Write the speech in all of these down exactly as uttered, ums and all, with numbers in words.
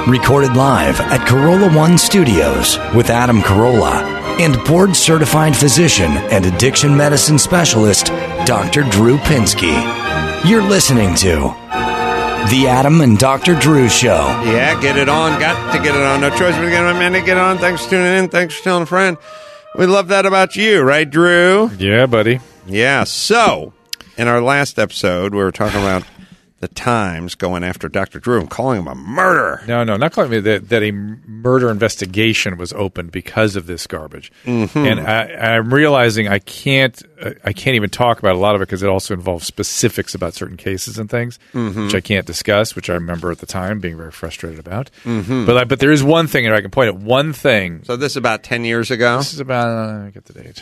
Recorded live at Carolla One Studios with Adam Carolla and board-certified physician and addiction medicine specialist, Doctor Drew Pinsky. You're listening to The Adam and Doctor Drew Show. Yeah, get it on. Got to get it on. No choice but to get it on. Man, to get on. Thanks for tuning in. Thanks for telling a friend. We love that about you, right, Drew? Yeah, buddy. Yeah. So, in our last episode, we were talking about the Times going after Doctor Drew and calling him a murderer. No, no, not calling me that, that a murder investigation was opened because of this garbage. Mm-hmm. And I, I'm realizing I can't I can't even talk about a lot of it because it also involves specifics about certain cases and things, mm-hmm. which I can't discuss, which I remember at the time being very frustrated about. Mm-hmm. But I, but there is one thing, and I can point at one thing. So this is about ten years ago? This is about, uh, let me get the date.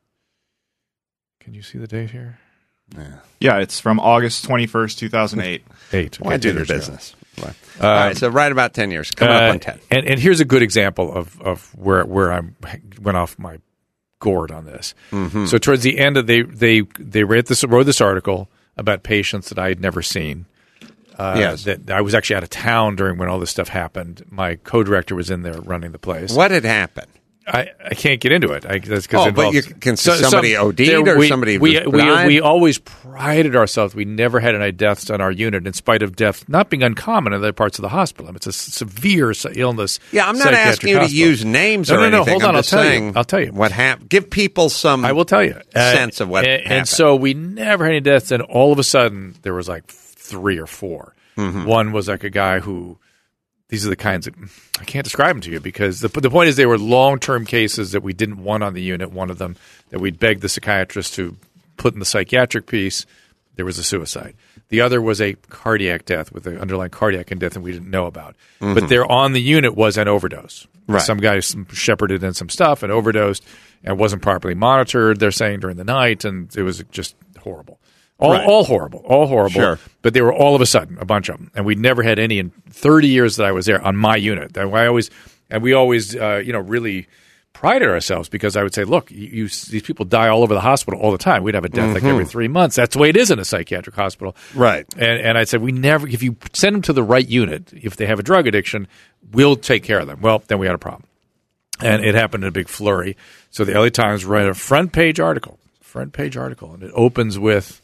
Can you see the date here? Yeah. yeah, it's from August twenty-first, two thousand eight. Eight. Why do the business? Right. Um, All right, so right about ten years. Coming uh, up on ten. And, and here's a good example of, of where where I went off my gourd on this. Mm-hmm. So towards the end of they they they wrote this wrote this article about patients that I had never seen. Uh, yes. That I was actually out of town during when all this stuff happened. My co-director was in there running the place. What had happened? I, I can't get into it. I, that's oh, but you can so, somebody some, OD'd or we, somebody we, was we, we always prided ourselves. We never had any deaths on our unit, in spite of death not being uncommon in other parts of the hospital. I mean, it's a severe illness. Yeah, I'm not asking you hospital. to use names no, or no, no, anything. Hold on, I'm I'll just tell saying you. I'll tell you what happened. Give people some. I will tell you sense uh, of what and, happened. And so we never had any deaths, and all of a sudden there was like three or four. Mm-hmm. One was like a guy who. These are the kinds of – I can't describe them to you because the, the point is they were long-term cases that we didn't want on the unit. One of them that we'd begged the psychiatrist to put in the psychiatric piece, there was a suicide. The other was a cardiac death with an underlying cardiac death and we didn't know about. Mm-hmm. But there on the unit was an overdose. Right. Some guy shepherded in some stuff and overdosed and wasn't properly monitored, they're saying, during the night, and it was just horrible. All, right. all horrible, all horrible. Sure. But they were all of a sudden, a bunch of them. And we never had any in thirty years that I was there on my unit. And I always, and we always, uh, you know, really prided ourselves because I would say, look, you, you, these people die all over the hospital all the time. We'd have a death mm-hmm. like every three months. That's the way it is in a psychiatric hospital. Right. And, and I said, we never, if you send them to the right unit, if they have a drug addiction, we'll take care of them. Well, then we had a problem. And it happened in a big flurry. So the L A Times ran a front page article, front page article, and it opens with,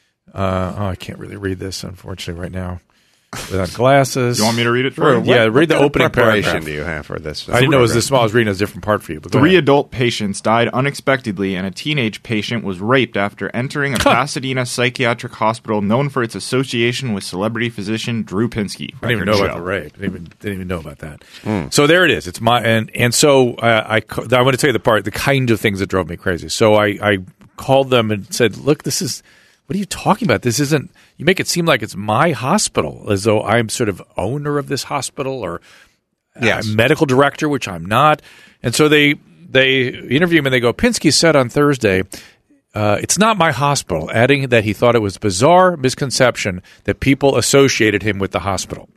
Uh, oh, I can't really read this, unfortunately, right now without glasses. You want me to read it for you? Yeah, what, read the what opening preparation paragraph. do you have for this? I didn't know it was this small. I was reading a different part for you. But Three adult patients died unexpectedly, and a teenage patient was raped after entering a Pasadena psychiatric hospital known for its association with celebrity physician Drew Pinsky. I didn't even know show. about the rape. I didn't even, didn't even know about that. Mm. So there it is. It's my and and so uh, I I want to tell you the part, the kind of things that drove me crazy. So I I called them and said, look, this is. What are you talking about? This isn't – you make it seem like it's my hospital, as though I'm sort of owner of this hospital or yes. a medical director, which I'm not. And so they they interview me and they go, Pinsky said on Thursday, uh, it's not my hospital, adding that he thought it was bizarre misconception that people associated him with the hospital.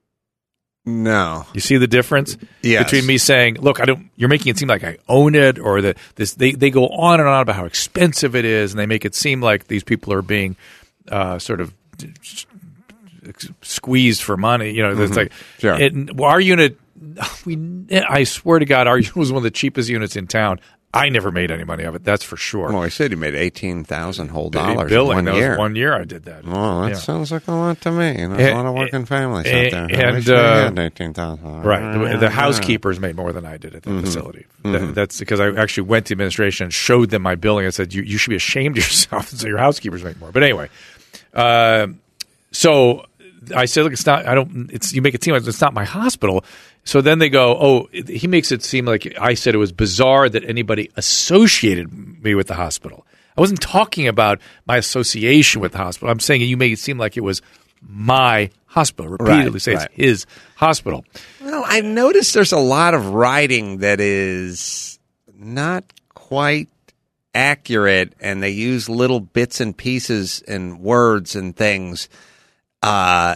No. You see the difference yes. between me saying, look, I don't you're making it seem like I own it, or that this they, they go on and on about how expensive it is, and they make it seem like these people are being uh, sort of squeezed for money. You know, mm-hmm. it's like sure. it, our unit we I swear to God, our unit was one of the cheapest units in town. I never made any money of it. That's for sure. Well, I said you made eighteen thousand whole dollars billing. in one that year. Was one year I did that. Oh, that yeah. sounds like a lot to me. There's and, a lot of working families and, out there. And uh, eighteen thousand. Right. The, the housekeepers made more than I did at that mm-hmm. facility. Mm-hmm. That, that's because I actually went to administration and showed them my billing and said, you, you should be ashamed of yourself. So your housekeepers make more. But anyway, uh, so I said, look, it's not. I don't. It's you make it seem like it's not my hospital. So then they go, oh, he makes it seem like I said it was bizarre that anybody associated me with the hospital. I wasn't talking about my association with the hospital. I'm saying you make it seem like it was my hospital. Repeatedly right, say right. it's his hospital. Well, I've noticed there's a lot of writing that is not quite accurate, and they use little bits and pieces and words and things. Uh,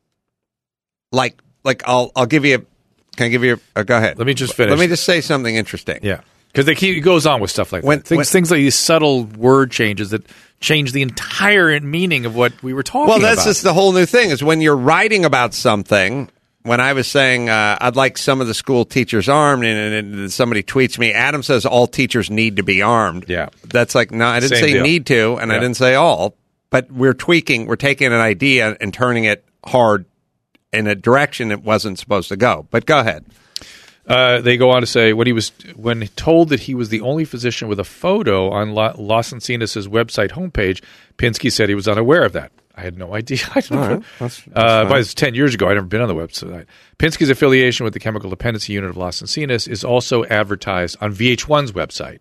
like, like I'll I'll give you. A, can I give you? A, uh, go ahead. Let me just finish. Let me just say something interesting. Yeah, because they keep it goes on with stuff like when, that. Things when, things like these subtle word changes that change the entire meaning of what we were talking about. Well, that's about. just the whole new thing. Is when you're writing about something, when I was saying uh, I'd like some of the school teachers armed, and, and, and somebody tweets me, Adam says all teachers need to be armed. Yeah. That's like, no, I didn't Same say deal. need to, and Yeah. I didn't say all, but we're tweaking, we're taking an idea and turning it hard in a direction it wasn't supposed to go. But go ahead. Uh, they go on to say when he was when told that he was the only physician with a photo on La- Los Encinas' website homepage, Pinsky said he was unaware of that. I had no idea. I don't All know. right. That's- that's uh, fine. but it's ten years ago. I'd never been on the website. Pinsky's affiliation with the Chemical Dependency Unit of Los Encinas is also advertised on V H one's website.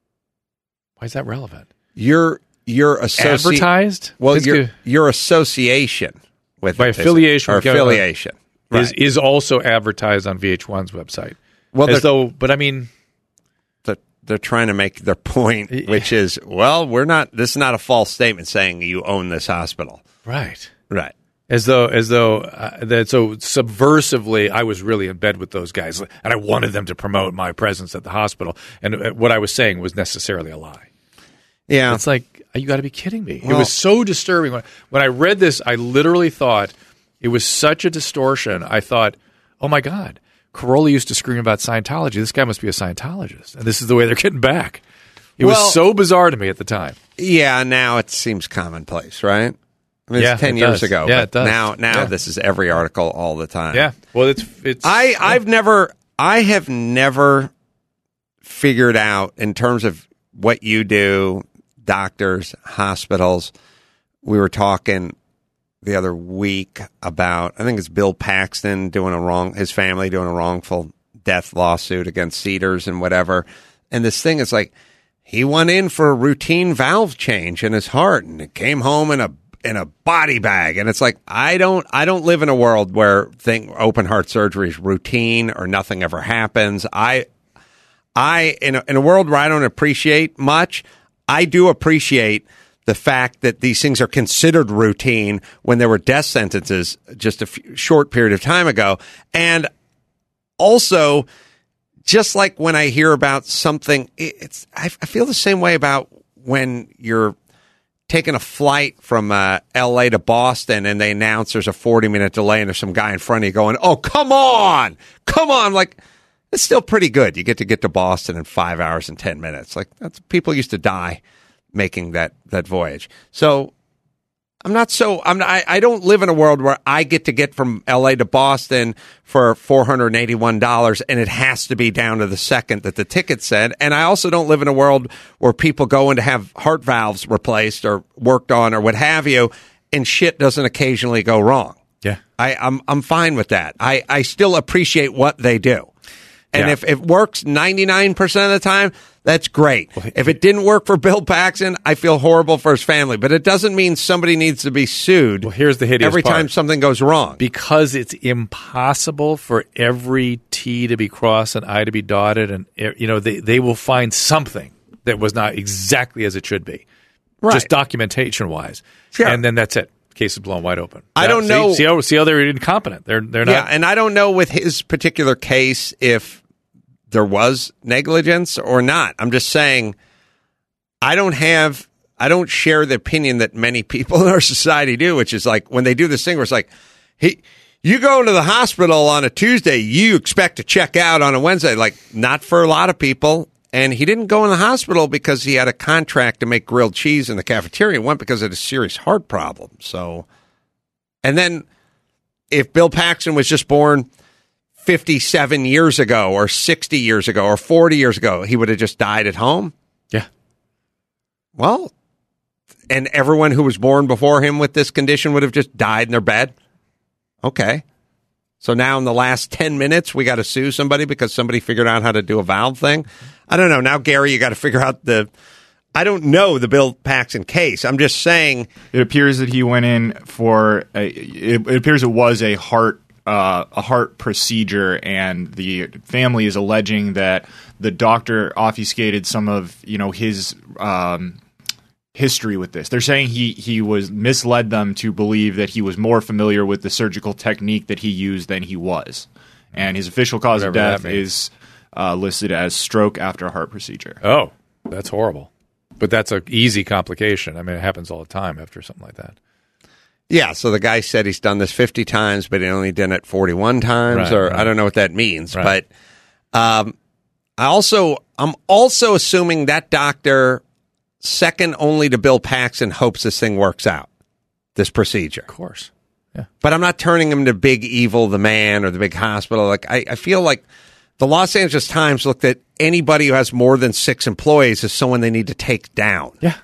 Why is that relevant? Your your associ- Advertised? Well, Pinsky- your your association with By it, is it? affiliation or with Chemical- affiliation is right. is also advertised on V H one's website. Well, As they're- though, but I mean, They're, they're trying to make their point, which is, well, we're not. This is not a false statement saying you own this hospital, right. right? As though, as though uh, that so subversively, I was really in bed with those guys, and I wanted them to promote my presence at the hospital, and uh, what I was saying was necessarily a lie. Yeah, It's like you got to be kidding me. Well- it was so disturbing when when I read this. I literally thought it was such a distortion. I thought, oh my God, Carolla used to scream about Scientology. This guy must be a Scientologist, and this is the way they're getting back. It Well- was so bizarre to me at the time. yeah. Now it seems commonplace, right? I mean, Yeah, it's ten it years does. ago. Yeah, but it does. Now, now Yeah. this is every article all the time. Yeah, well, it's it's. I I've never I have never figured out in terms of what you do, doctors, hospitals. We were talking the other week about, I think it's Bill Paxton doing a wrong, his family doing a wrongful death lawsuit against Cedars and whatever. And this thing is like, he went in for a routine valve change in his heart and it came home in a in a body bag. And it's like, I don't I don't live in a world where thing open heart surgery is routine or nothing ever happens. I I in a, in a world where I don't appreciate much, I do appreciate the fact that these things are considered routine when there were death sentences just a few, short period of time ago. And also, just like when I hear about something, it, it's I, I feel the same way about when you're taking a flight from uh, L A to Boston and they announce there's a forty minute delay and there's some guy in front of you going, oh, come on, come on. Like, it's still pretty good. You get to get to Boston in five hours and ten minutes. Like, that's, people used to die making that, that voyage. So I'm not so, I'm not, I, I don't live in a world where I get to get from L A to Boston for four hundred eighty-one dollars and it has to be down to the second that the ticket said. And I also don't live in a world where people go in to have heart valves replaced or worked on or what have you, and shit doesn't occasionally go wrong. Yeah. I, I'm, I'm fine with that. I, I still appreciate what they do. And Yeah. if it works ninety-nine percent of the time, that's great. If it didn't work for Bill Paxton, I feel horrible for his family. But it doesn't mean somebody needs to be sued Well, here's the hideous every part. time something goes wrong. Because it's impossible for every T to be crossed and I to be dotted, and you know they, they will find something that was not exactly as it should be, Right. just documentation wise, Sure. and then that's it. Case is blown wide open. I Now, don't see- know- See how see how they're incompetent. They're they're Yeah, not. and I don't know with his particular case if there was negligence or not. I'm just saying I don't have I don't share the opinion that many people in our society do, which is like when they do this thing where it's like, hey, you go into the hospital on a Tuesday, you expect to check out on a Wednesday. Like, not for a lot of people. And he didn't go in the hospital because he had a contract to make grilled cheese in the cafeteria. He went because of a serious heart problem. So, and then if Bill Paxton was just born fifty-seven years ago or sixty years ago or forty years ago, he would have just died at home. Yeah. Well, and everyone who was born before him with this condition would have just died in their bed. Okay. So now in the last ten minutes, we got to sue somebody because somebody figured out how to do a valve thing. I don't know. Now, Gary, you got to figure out the, I don't know the Bill Paxton case. I'm just saying. It appears that he went in for a, it, it appears it was a heart uh, a heart procedure, and the family is alleging that the doctor obfuscated some of you know his um, history with this. They're saying he he was misled them to believe that he was more familiar with the surgical technique that he used than he was, and his official cause Whatever of that death means. is uh, listed as stroke after a heart procedure. Oh, that's horrible. But that's an easy complication. I mean, it happens all the time after something like that. Yeah, so the guy said he's done this fifty times, but he only did it forty-one times, Right, or right. I don't know what that means. Right. But um, I also, I'm also assuming that doctor, second only to Bill Paxton, hopes this thing works out, this procedure. Of course. But I'm not turning him to Big Evil, the man, or the big hospital. Like I, I feel like the Los Angeles Times looked at anybody who has more than six employees as someone they need to take down. Yeah.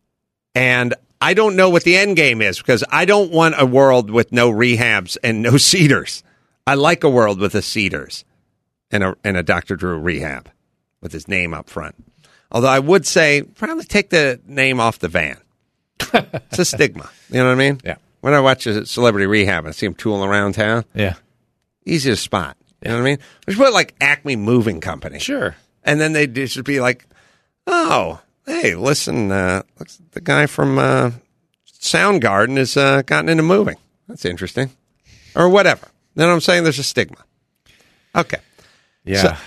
And I don't know what the end game is, because I don't want a world with no rehabs and no Cedars. I like a world with a Cedars and a, and a Doctor Drew rehab with his name up front. Although I would say probably take the name off the van. It's a stigma. You know what I mean? Yeah. When I watch a celebrity rehab and I see him tooling around town, Yeah. easy to spot. You know what I mean? We should put like Acme Moving Company. Sure. And then they should be like, oh, hey, listen, uh, looks the guy from uh, Soundgarden has uh, gotten into moving. That's interesting. Or whatever. You know what I'm saying? There's a stigma. Okay. Yeah. So,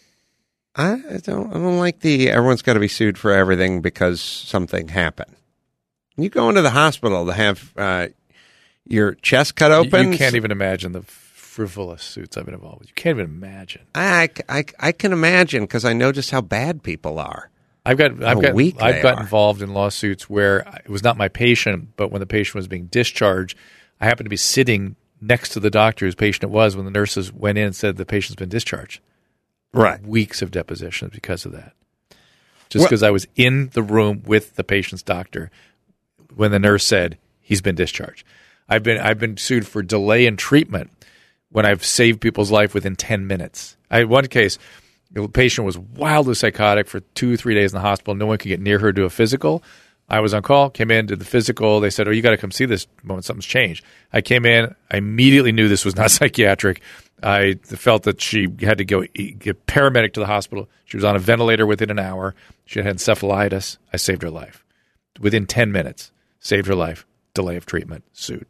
I, I don't I don't like the everyone's got to be sued for everything because something happened. You go into the hospital to have uh, your chest cut You- open. You can't even imagine the frivolous suits I've been involved with. You can't even imagine. I, I, I can imagine because I know just how bad people are. I've got I've How got weak I've they got are. involved in lawsuits where it was not my patient, but when the patient was being discharged, I happened to be sitting next to the doctor whose patient it was when the nurses went in and said the patient's been discharged. Right. Weeks of depositions because of that. Just Well- because I was in the room with the patient's doctor when the nurse said he's been discharged. I've been I've been sued for delay in treatment when I've saved people's life within ten minutes. I had one case, the patient was wildly psychotic for two, three days in the hospital. No one could get near her to do a physical. I was on call, came in, did the physical. They said, oh, you got to come see this moment. Something's changed. I came in. I immediately knew this was not psychiatric. I felt that she had to go get paramedic to the hospital. She was on a ventilator within an hour. She had encephalitis. I saved her life. Within ten minutes, saved her life. Delay of treatment, sued.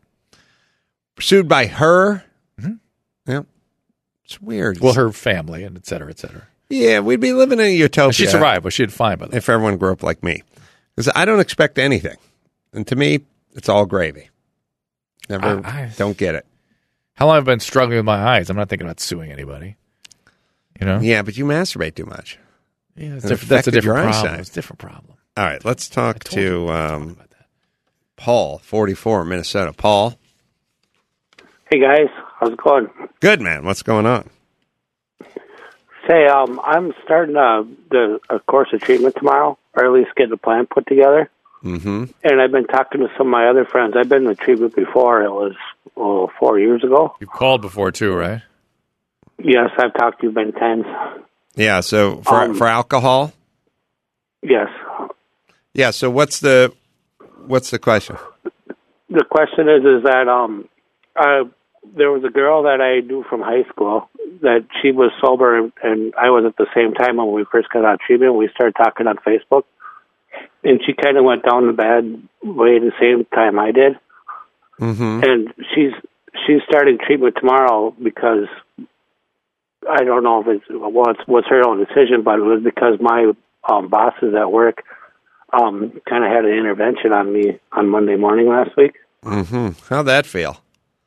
Sued by her? Mm-hmm. Yeah. It's weird. Well, her family and et cetera, et cetera. Yeah, we'd be living in a utopia. She survived, but she did fine by the way. if everyone grew up like me. Because I don't expect anything. And to me, it's all gravy. Never, I- I- don't get it. How long have I been struggling with my eyes? I'm not thinking about suing anybody. You know? Yeah, but you masturbate too much. Yeah, that's, It different, that's a affected your different problem. eyesight. It's a different problem. All right, let's I talk told you to we were talking um, about that. Paul, forty-four, Minnesota. Paul. Hey guys, how's it going? Good, man. What's going on? Say, um, I'm starting a, the, a course of treatment tomorrow, or at least getting a plan put together. Mm-hmm. And I've been talking to some of my other friends. I've been in treatment before. It was oh, four years ago. You've called before too, right? Yes, I've talked to you many times. Yeah, so for Um, for alcohol? Yes. Yeah, so what's the what's the question? The question is, is that um, I, there was a girl that I knew from high school that she was sober, and, and I was at the same time when we first got out of treatment. We started talking on Facebook, and she kind of went down the bad way the same time I did. Mm-hmm. And she's she's starting treatment tomorrow because I don't know if it's well, it's was her own decision, but it was because my um, bosses at work um, kind of had an intervention on me on Monday morning last week. Mm-hmm. How'd that feel?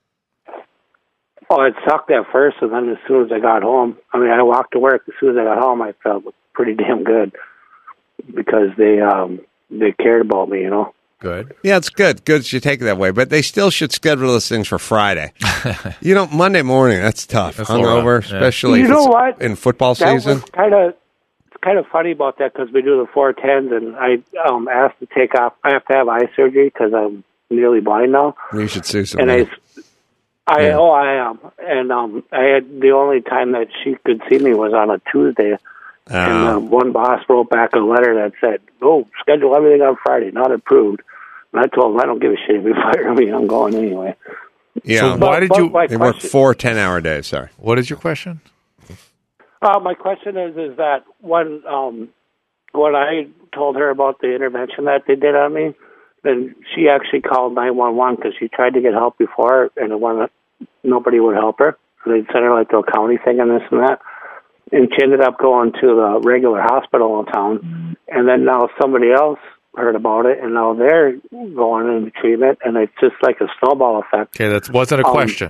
Oh, it sucked at first, and then as soon as I got home, I mean, I walked to work. As soon as I got home, I felt pretty damn good because they um, they cared about me, you know. Good. Yeah, it's good. Good that you take it that way, but they still should schedule those things for Friday. You know, Monday morning, that's tough. That's a little Hungover, rough, yeah. You especially if know it's what? in football That season. was kind of it's kind of funny about that because we do the four tens, and I um, asked to take off. I have to have eye surgery because I'm nearly blind now, You should sue and somebody. I, I Yeah. oh, I am, and um, I had the only time that she could see me was on a Tuesday. And Uh, uh, one boss wrote back a letter that said, "Go schedule everything on Friday, not approved." And I told him, "I don't give a shit if you fire me. I'm going anyway." yeah. So why did But you? my They work question- four ten-hour days, sorry. What is your question? Uh, my question is, is that when um, when I told her about the intervention that they did on me, then she actually called nine one one because she tried to get help before, and it wasn't, nobody would help her. So they'd send her like to a county thing and this and that. And she ended up going to the regular hospital in town. And then now somebody else heard about it, and now they're going into treatment, and it's just like a snowball effect. Okay, that wasn't a Um, question.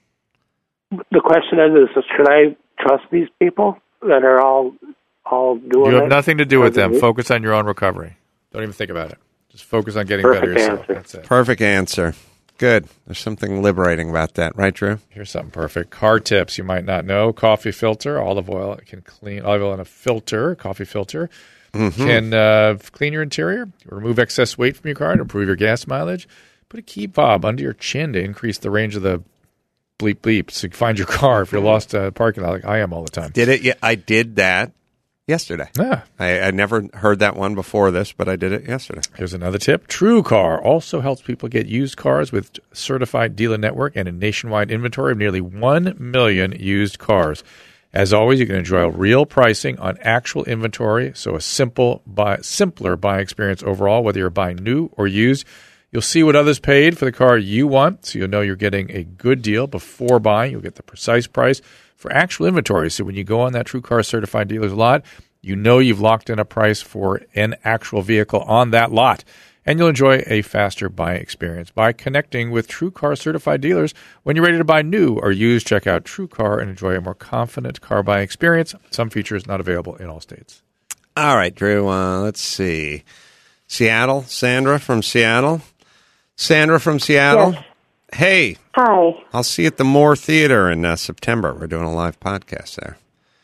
The question is, is should I trust these people that are all all doing You have it? nothing to do with them. Or- Focus on your own recovery. Don't even think about it. Just focus on getting Perfect better yourself. answer. That's it. Perfect answer. Good. There's something liberating about that, right, Drew? Here's something perfect. Car tips you might not know. Coffee filter, olive oil can clean. Olive oil in a filter, coffee filter, Mm-hmm. can uh, clean your interior, remove excess weight from your car to improve your gas mileage. Put a key fob under your chin to increase the range of the bleep bleep so you can find your car if you're lost in a parking lot like I am all the time. Did it? Yeah, I did that yesterday. Yeah. I, I never heard that one before this, but I did it yesterday. Here's another tip. TrueCar also helps people get used cars with certified dealer network and a nationwide inventory of nearly one million used cars. As always, you can enjoy real pricing on actual inventory, so a simple buy, simpler buying experience overall, whether you're buying new or used. You'll see what others paid for the car you want, so you'll know you're getting a good deal before buying. You'll get the precise price for actual inventory. So when you go on that TrueCar certified dealer's lot, you know you've locked in a price for an actual vehicle on that lot. And you'll enjoy a faster buying experience by connecting with TrueCar certified dealers. When you're ready to buy new or used, check out TrueCar and enjoy a more confident car buying experience. Some features not available in all states. All right, Drew. Uh, let's see. Seattle, Sandra from Seattle. Sandra from Seattle. Yes. Hey, Hi. I'll see you at the Moore Theater in uh, September. We're doing a live podcast there.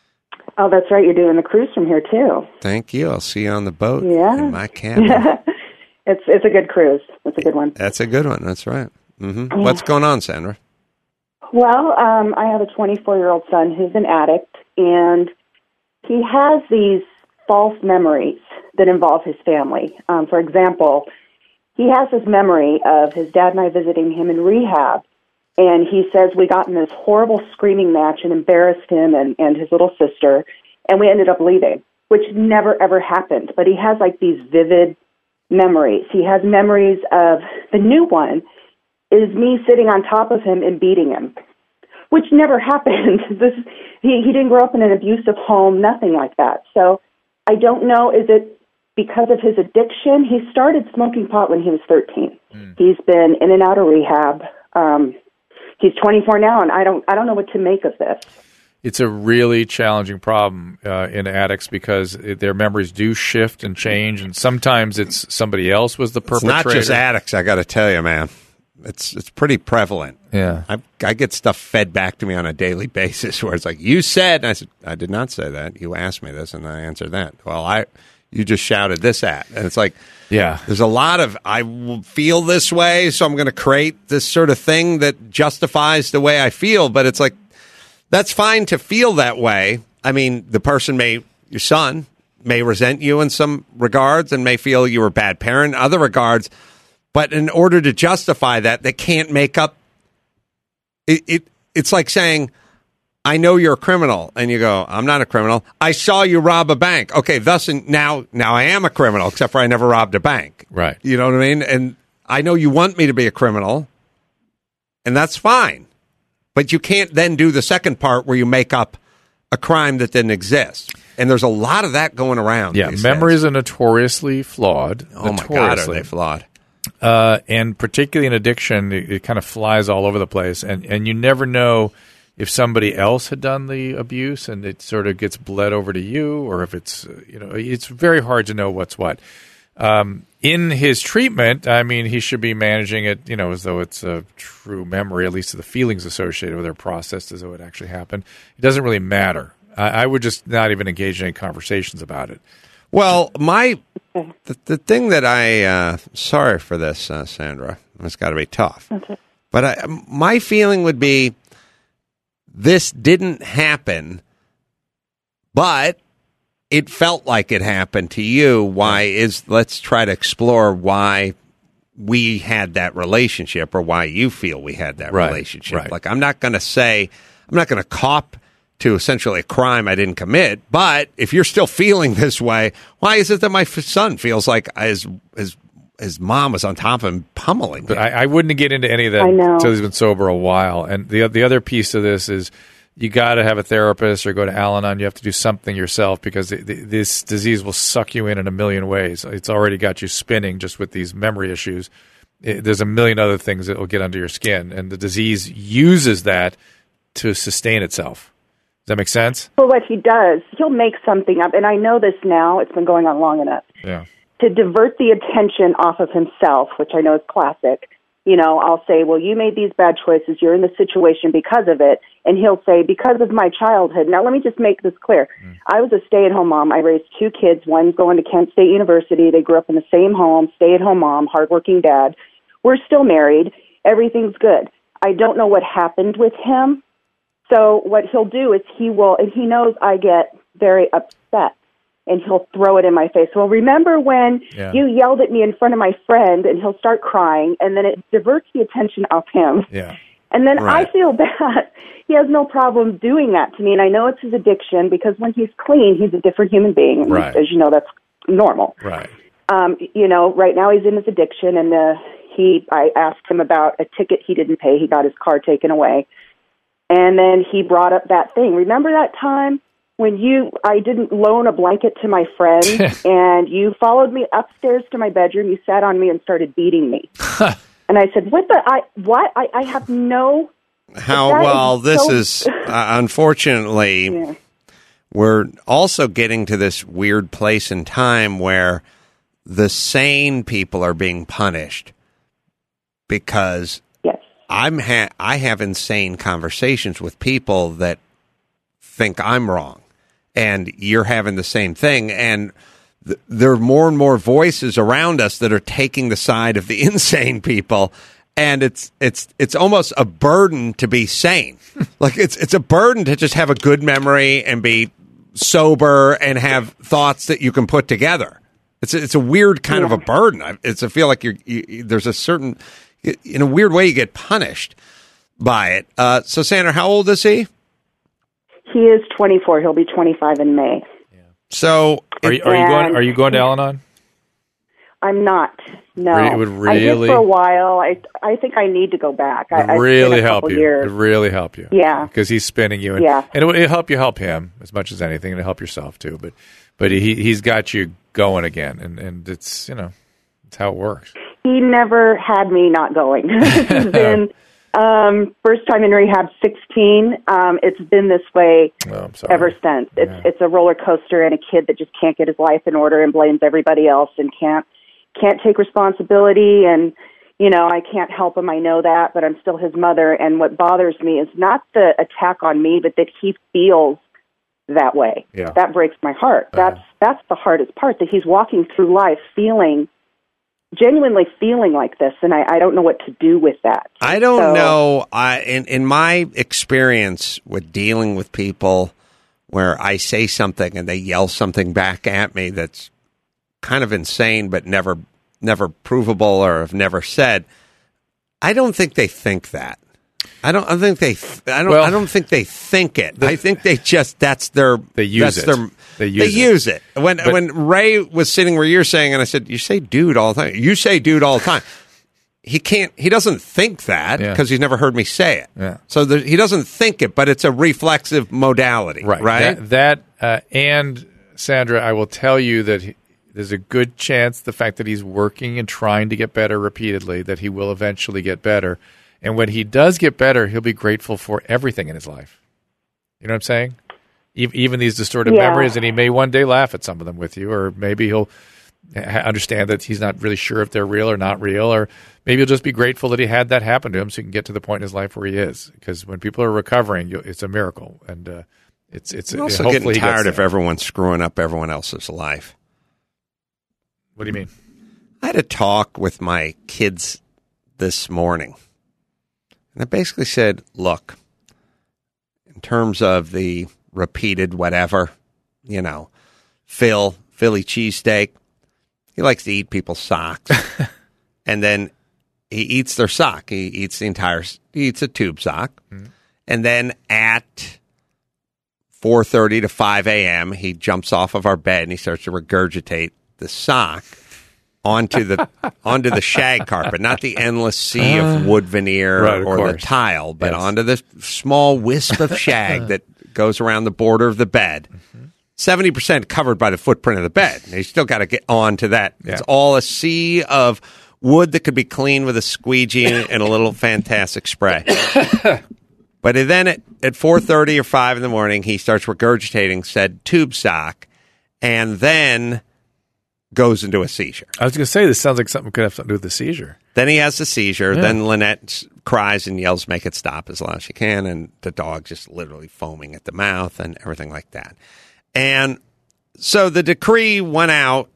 Oh, that's right. You're doing the cruise from here, too. Thank you. I'll see you on the boat Yeah. in my cabin. It's it's a good cruise. It's a good one. That's a good one. That's right. Mm-hmm. What's going on, Sandra? Well, um, I have a twenty-four-year-old son who's an addict, and he has these false memories that involve his family. Um, for example, he has this memory of his dad and I visiting him in rehab, and he says we got in this horrible screaming match and embarrassed him and, and his little sister, and we ended up leaving, which never, ever happened. But he has, like, these vivid memories. He has memories of the new one is me sitting on top of him and beating him, which never happened. This he, he didn't grow up in an abusive home, nothing like that. So I don't know, is it because of his addiction? He started smoking pot when he was thirteen. Mm. He's been in and out of rehab. Um, he's twenty-four now, and I don't I don't know what to make of this. It's a really challenging problem uh, in addicts because it, their memories do shift and change, and sometimes it's somebody else was the perpetrator. It's not just addicts, I got to tell you, man. It's it's pretty prevalent. Yeah, I, I get stuff fed back to me on a daily basis where it's like, you said, and I said, I did not say that. You asked me this, and I answered that. Well, I you just shouted this at, and it's like, yeah, there's a lot of I will feel this way, so I'm going to create this sort of thing that justifies the way I feel. But it's like, that's fine to feel that way. I mean, the person may, your son may resent you in some regards and may feel you were a bad parent in other regards. But in order to justify that, they can't make up. It, it It's like saying, I know you're a criminal. And you go, I'm not a criminal. I saw you rob a bank. Okay, thus now, now I am a criminal, except for I never robbed a bank. Right. You know what I mean? And I know you want me to be a criminal, and that's fine. But you can't then do the second part where you make up a crime that didn't exist. And there's a lot of that going around. Yeah, memories are notoriously flawed. Oh, my God, are they flawed? Uh, and particularly in addiction, it, it kind of flies all over the place. And, and you never know if somebody else had done the abuse and it sort of gets bled over to you, or if it's, you know, it's very hard to know what's what. Um, in his treatment, I mean, he should be managing it, you know, as though it's a true memory, at least of the feelings associated with it, processed as though it actually happened. It doesn't really matter. I, I would just not even engage in any conversations about it. Well, my the, the thing that I uh, sorry for this, uh, Sandra. It's got to be tough. Okay. But I, my feeling would be this didn't happen, but it felt like it happened to you. Why is, let's try to explore why we had that relationship, or why you feel we had that right, relationship. Right. Like, I'm not going to say, I'm not going to cop to essentially a crime I didn't commit, but if you're still feeling this way, why is it that my son feels like his his, his mom was on top of him pummeling him? But I, I wouldn't get into any of that until he's been sober a while. And the the other piece of this is, you got to have a therapist or go to Al-Anon. You have to do something yourself because th- th- this disease will suck you in in a million ways. It's already got you spinning just with these memory issues. It, there's a million other things that will get under your skin, and the disease uses that to sustain itself. Does that make sense? Well, what he does, he'll make something up, and I know this now. It's been going on long enough. Yeah. To divert the attention off of himself, which I know is classic. You know, I'll say, well, you made these bad choices. You're in this situation because of it. And he'll say, because of my childhood. Now, let me just make this clear. Mm. I was a stay-at-home mom. I raised two kids. One's going to Kent State University. They grew up in the same home, stay-at-home mom, hardworking dad. We're still married. Everything's good. I don't know what happened with him. So what he'll do is he will, and he knows I get very upset. And he'll throw it in my face. Well, remember when yeah. you yelled at me in front of my friend, and he'll start crying, and then it diverts the attention off him. Yeah. And then right. I feel bad. He has no problem doing that to me, and I know it's his addiction because when he's clean, he's a different human being. Right. As you know, that's normal. Right. Um, you know, right now he's in his addiction, and uh, he. I asked him about a ticket he didn't pay. He got his car taken away. And then he brought up that thing. Remember that time? When you, I didn't loan a blanket to my friend, and you followed me upstairs to my bedroom, you sat on me and started beating me. And I said, what the, I, what? I, I have no... How, well, is this so... is, uh, unfortunately, yeah. we're also getting to this weird place in time where the sane people are being punished because yes. I'm ha- I have insane conversations with people that think I'm wrong. And you're having the same thing. And th- there are more and more voices around us that are taking the side of the insane people. And it's it's it's almost a burden to be sane. Like it's it's a burden to just have a good memory and be sober and have thoughts that you can put together. It's a, it's a weird kind yeah. of a burden. It's I feel like you're you, there's a certain in a weird way you get punished by it. Uh, so Sandra, how old is he? He is twenty-four. He'll be twenty-five in May. Yeah. So, are you, are you going? Are you going to Al-Anon? I'm not. No, it would really I did for a while. I I think I need to go back. It I, really help you. Years. It really help you. Yeah, because he's spinning you. And, yeah, and it will help you help him as much as anything, and it'll help yourself too. But but he he's got you going again, and, and it's you know it's how it works. He never had me not going. This has been. Um, first time in rehab, sixteen. Um, it's been this way oh, ever since. It's yeah. it's a roller coaster, and a kid that just can't get his life in order and blames everybody else and can't can't take responsibility. And you know, I can't help him. I know that, but I'm still his mother. And what bothers me is not the attack on me, but that he feels that way. Yeah. That breaks my heart. Uh-huh. That's that's the hardest part. That he's walking through life feeling. Genuinely feeling like this, and I, I don't know what to do with that. I don't so, know. I, in, in my experience with dealing with people where I say something and they yell something back at me that's kind of insane but never never provable or have never said, I don't think they think that. I don't. I think they. I don't. Well, I don't think they think it. The, I think they just. That's their. They use that's it. Their, they use they it. use it. When but, when Ray was sitting where you're saying, and I said, "You say dude all the time. You say dude all the time." He can't. He doesn't think that because yeah. he's never heard me say it. Yeah. So there, he doesn't think it, but it's a reflexive modality. Right. Right. That, that uh, and Sandra, I will tell you that he, there's a good chance the fact that he's working and trying to get better repeatedly that he will eventually get better. And when he does get better, he'll be grateful for everything in his life. You know what I'm saying? Even these distorted yeah. memories, and he may one day laugh at some of them with you, or maybe he'll understand that he's not really sure if they're real or not real, or maybe he'll just be grateful that he had that happen to him so he can get to the point in his life where he is. Because when people are recovering, it's a miracle. And uh, it's it's I'm also hopefully getting tired of there. everyone screwing up everyone else's life. What do you mean? I had a talk with my kids this morning. And I basically said, look, in terms of the repeated whatever, you know, Phil, Philly cheesesteak, he likes to eat people's socks. And then he eats their sock. He eats the entire, he eats a tube sock. Mm-hmm. And then at four thirty to five a.m., he jumps off of our bed and he starts to regurgitate the sock. onto the onto the shag carpet, not the endless sea of wood veneer Right, of or the course. tile, but Yes. onto the small wisp of shag that goes around the border of the bed. seventy percent covered by the footprint of the bed. You still got to get onto that. Yeah. It's all a sea of wood that could be cleaned with a squeegee and a little fantastic spray. But then at, at four thirty or five in the morning, he starts regurgitating said tube sock and then goes into a seizure. I was going to say, this sounds like something could have something to do with the seizure. Then he has the seizure. Yeah. Then Lynette s- cries and yells, make it stop as loud as she can. And the dog just literally foaming at the mouth and everything like that. And so the decree went out.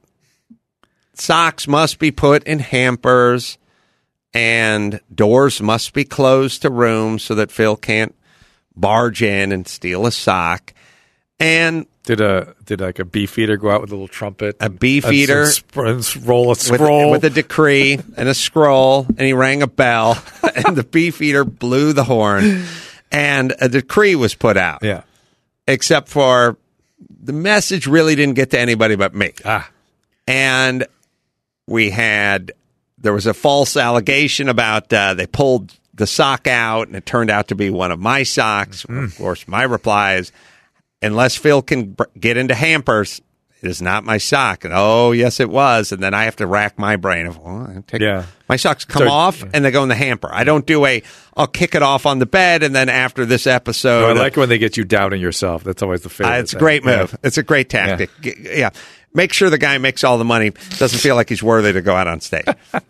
Socks must be put in hampers and doors must be closed to rooms so that Phil can't barge in and steal a sock. And Did a did like a beefeater go out with a little trumpet? A and- beefeater? and sp- and s- roll a with, scroll with a decree and a scroll, and he rang a bell, and the beefeater blew the horn, and a decree was put out. Yeah. Except for the message really didn't get to anybody but me. Ah. And we had, there was a false allegation about uh, they pulled the sock out, and it turned out to be one of my socks. Mm-hmm. Of course, my reply is, unless Phil can br- get into hampers, it is not my sock. And oh, yes, it was. And then I have to rack my brain of, well, I take, Yeah. my socks come So- off and they go in the hamper. I don't do a, I'll kick it off on the bed, and then after this episode, No, I like it when they get you doubting yourself. That's always the favorite. uh, it's a thing. great move. Yeah. It's a great tactic. G- Yeah. Make sure the guy makes all the money, doesn't feel like he's worthy to go out on stage.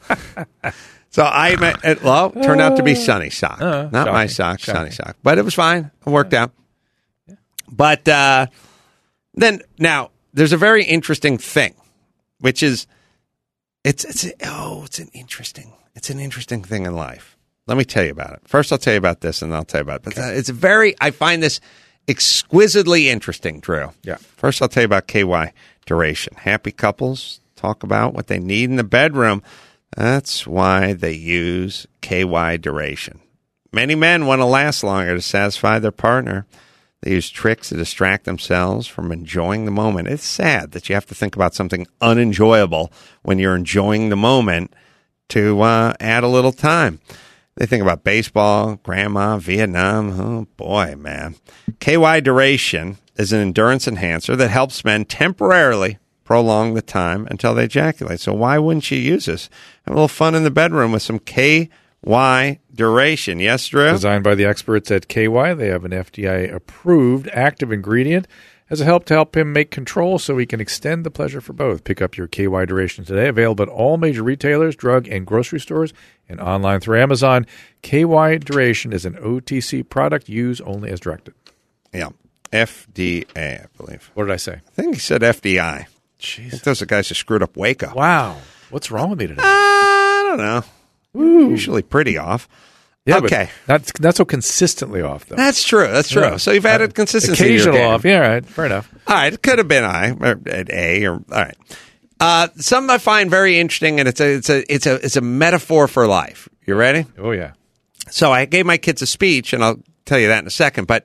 So I met, it, well, turned out to be Sunny sock. Uh, Not my shocking, sock, shocking. Sunny sock. But it was fine. It worked out. But uh, then, now, there's a very interesting thing, which is, it's, it's, oh, it's an interesting, it's an interesting thing in life. Let me tell you about it. First, I'll tell you about this, and then I'll tell you about it. But it's very, I find this exquisitely interesting, Drew. Yeah. First, I'll tell you about K Y duration. Happy couples talk about what they need in the bedroom. That's why they use K Y duration. Many men want to last longer to satisfy their partner. They use tricks to distract themselves from enjoying the moment. It's sad that you have to think about something unenjoyable when you're enjoying the moment to uh, add a little time. They think about baseball, grandma, Vietnam. Oh, boy, man. K Y duration is an endurance enhancer that helps men temporarily prolong the time until they ejaculate. So why wouldn't you use this? Have a little fun in the bedroom with some K Y duration. Yes, Drew? Designed by the experts at K Y, they have an F D A-approved active ingredient as a help to help him make control so he can extend the pleasure for both. Pick up your K Y duration today. Available at all major retailers, drug and grocery stores, and online through Amazon. K Y duration is an O T C product. Use only as directed. Yeah. F D A, I believe. What did I say? I think he said F D I. I Jeez. think those are guys who screwed up Waco. Wow. What's wrong with me today? I don't know. Usually pretty off. Yeah, but okay. That's not so consistently off, though. That's true. That's true. Yeah. So you've added Uh, consistency to your Occasional game. off. Yeah, all right. Fair enough. All right, it could have been I or at A or all right. Uh, something I find very interesting, and it's a it's a it's a it's a metaphor for life. You ready? Oh, yeah. So I gave my kids a speech, and I'll tell you that in a second. But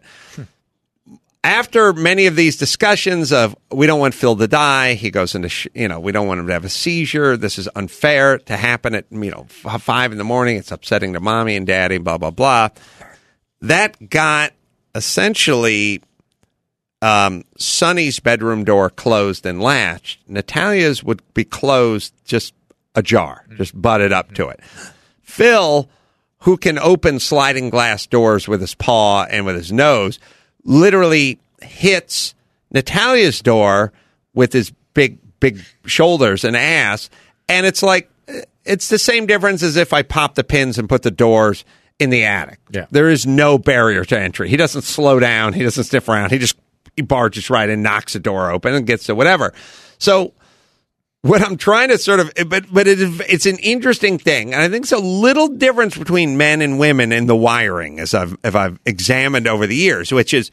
after many of these discussions of we don't want Phil to die, he goes into sh- you know we don't want him to have a seizure. This is unfair to happen at you know f- five in the morning. It's upsetting to mommy and daddy. Blah blah blah. That got essentially um, Sonny's bedroom door closed and latched. Natalia's would be closed, just ajar, just butted up to it. Phil, who can open sliding glass doors with his paw and with his nose, literally hits Natalia's door with his big, big shoulders and ass. And it's like, it's the same difference as if I pop the pins and put the doors in the attic. Yeah. There is no barrier to entry. He doesn't slow down. He doesn't sniff around. He just he barges right in, knocks the door open, and gets to whatever. So what I'm trying to sort of, but but it, it's an interesting thing, and I think it's a little difference between men and women in the wiring, as I've if I've examined over the years, which is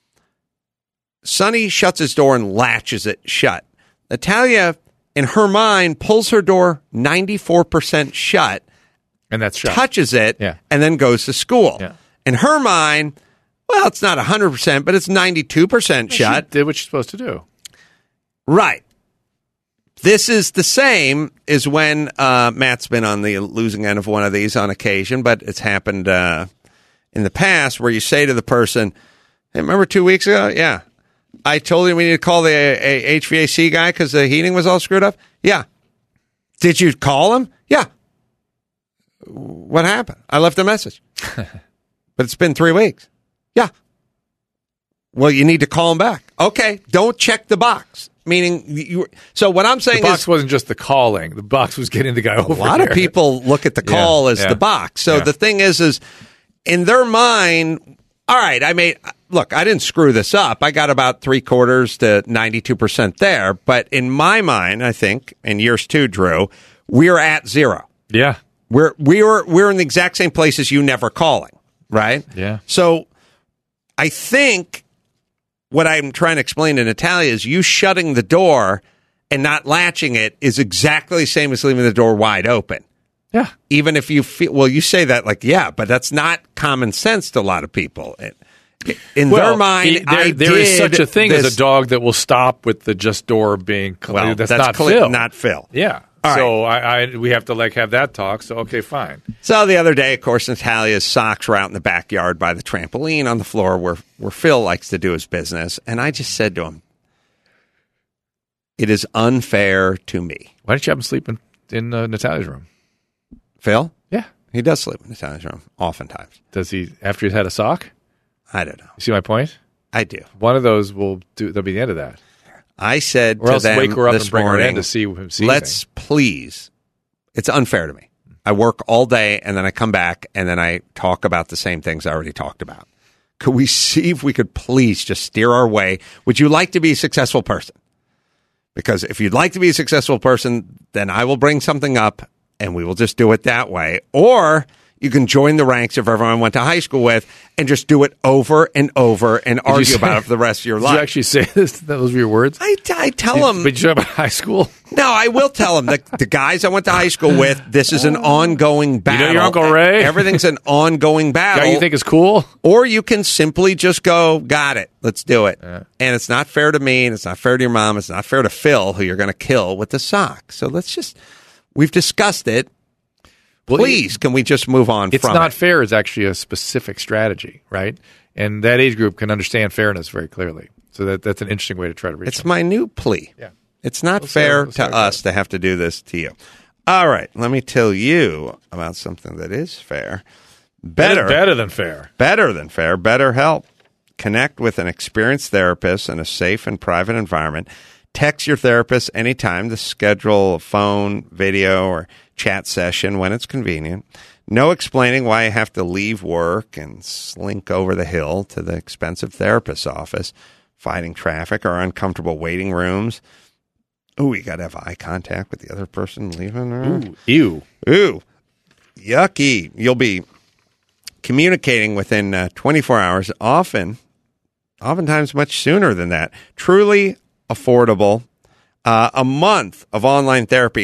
Sonny shuts his door and latches it shut. Natalia, in her mind, pulls her door ninety-four percent shut, And that's shut. touches it, Yeah. and then goes to school. Yeah. In her mind, well, it's not one hundred percent, but it's ninety-two percent shut. She did what she's supposed to do. Right. This is the same as when uh, Matt's been on the losing end of one of these on occasion, but it's happened uh, in the past where you say to the person, hey, remember two weeks ago? Yeah. I told you we need to call the uh, H V A C guy because the heating was all screwed up? Yeah. Did you call him? Yeah. What happened? I left a message. But it's been three weeks. Yeah. Well, you need to call him back. Okay. Don't check the box. Meaning, you. So what I'm saying the box is, wasn't just the calling. The box was getting the guy over. A lot there. of people look at the call yeah, as yeah. the box. So yeah. the thing is, is in their mind, all right, I made, look, I didn't screw this up. I got about three quarters to ninety-two percent there. But in my mind, I think, and yours too, Drew, we're at zero. Yeah. We're, we're, we're in the exact same place as you never calling, right? Yeah. So I think what I'm trying to explain to Natalia is you shutting the door and not latching it is exactly the same as leaving the door wide open. Yeah. Even if you feel, well, you say that like, yeah, but that's not common sense to a lot of people. In well, their mind, he, there, I there is did such a thing this, as a dog that will stop with the just door being cl- well, that's, that's not clear, Phil. not Phil. Yeah. All so I, I we have to like have that talk. So okay, fine. So the other day, of course, Natalia's socks were out in the backyard by the trampoline on the floor where, where Phil likes to do his business. And I just said to him, it is unfair to me. Why didn't you have him sleep in, in uh, Natalia's room? Phil? Yeah. He does sleep in Natalia's room, oftentimes. Does he, after he's had a sock? I don't know. You see my point? I do. One of those will do, that'll be the end of that. I said or to else them wake her up this and bring morning, her in to see him seizing. Let's please, it's unfair to me. I work all day and then I come back and then I talk about the same things I already talked about. Could we see if we could please just steer our way? Would you like to be a successful person? Because if you'd like to be a successful person, then I will bring something up and we will just do it that way. Or you can join the ranks of everyone I went to high school with and just do it over and over and argue say, about it for the rest of your did life. Did you actually say this? Those were your words? I, I tell did, them. But you talk about high school? No, I will tell them. The, the guys I went to high school with, this is an ongoing battle. You know your Uncle Ray? Everything's an ongoing battle. Guy you think is cool? Or you can simply just go, got it, let's do it. Yeah. And it's not fair to me, and it's not fair to your mom, it's not fair to Phil, who you're going to kill with the sock. So let's just, we've discussed it. Please, can we just move on it's from not it? fair is actually a specific strategy, right? And that age group can understand fairness very clearly. So that that's an interesting way to try to reach It's them. my new plea. Yeah. It's not Let's fair start- let's to start us there. to have to do this to you. All right, let me tell you about something that is fair. Better. Better than fair. Better than fair. BetterHelp. Connect with an experienced therapist in a safe and private environment. Text your therapist anytime to schedule a phone, video, or chat session when it's convenient. No explaining why you have to leave work and slink over the hill to the expensive therapist's office, fighting traffic or uncomfortable waiting rooms. Ooh, you got to have eye contact with the other person leaving. Ooh, ew. Ooh, yucky. You'll be communicating within uh, twenty-four hours, often, oftentimes much sooner than that. Truly affordable. Uh, a month of online therapy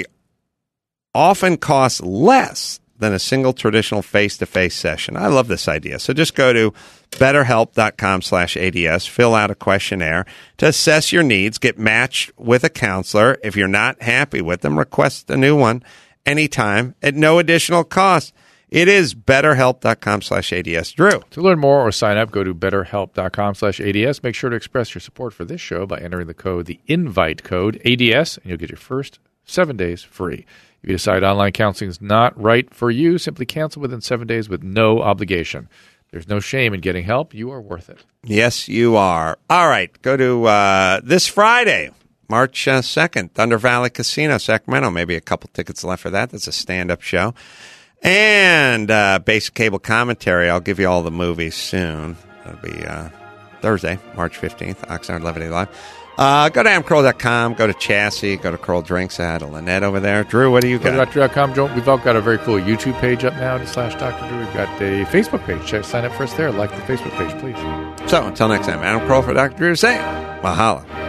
often costs less than a single traditional face-to-face session. I love this idea. So just go to betterhelp.com slash ADS, fill out a questionnaire to assess your needs, get matched with a counselor. If you're not happy with them, request a new one anytime at no additional cost. It is betterhelp.com slash ADS. Drew. To learn more or sign up, go to betterhelp.com slash ADS. Make sure to express your support for this show by entering the code, the invite code, A D S, and you'll get your first seven days free. If you decide online counseling is not right for you, simply cancel within seven days with no obligation. There's no shame in getting help. You are worth it. Yes, you are. All right. Go to uh, this Friday, March uh, second, Thunder Valley Casino, Sacramento. Maybe a couple tickets left for that. That's a stand-up show. And uh, basic cable commentary. I'll give you all the movies soon. That'll be uh, Thursday, March fifteenth, Oxnard Levity Live. Uh, go to adam carolla dot com, go to Chassis, go to Curl Drinks. I had a Lynette over there. Drew, what do you Go to got? doctor dot com. We've all got a very cool YouTube page up now, slash Doctor Drew. We've got a Facebook page. Check, sign up for us there. Like the Facebook page, please. So until next time, Adam Carolla for Doctor Drew saying, mahalo.